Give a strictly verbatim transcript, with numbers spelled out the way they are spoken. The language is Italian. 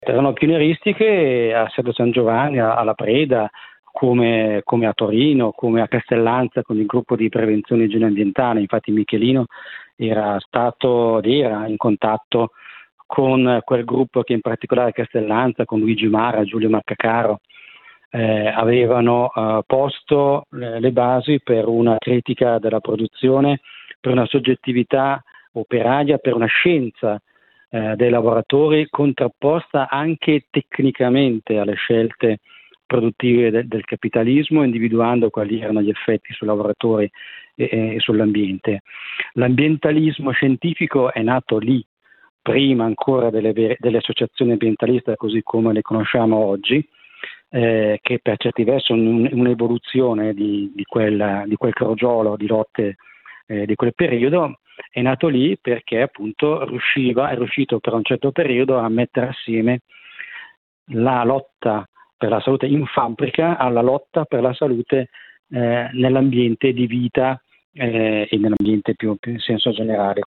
Erano pionieristiche a Sesto San Giovanni, a- alla Preda, come, come a Torino, come a Castellanza con il gruppo di prevenzione e igiene ambientale. Infatti Michelino era stato ed era in contatto con quel gruppo che in particolare a Castellanza, con Luigi Mara, Giulio Maccacaro, eh, avevano eh, posto le, le basi per una critica della produzione, per una soggettività operaia, per una scienza eh, dei lavoratori contrapposta anche tecnicamente alle scelte produttive de- del capitalismo, individuando quali erano gli effetti sui lavoratori e, e sull'ambiente. L'ambientalismo scientifico è nato lì, prima ancora delle, vere- delle associazioni ambientaliste così come le conosciamo oggi, eh, che per certi versi sono un- un'evoluzione di, di, quel, di quel crogiolo di lotte eh, di quel periodo. È nato lì perché appunto riusciva, è riuscito per un certo periodo a mettere assieme la lotta per la salute in fabbrica alla lotta per la salute eh, nell'ambiente di vita eh, e nell'ambiente più, più in senso generale.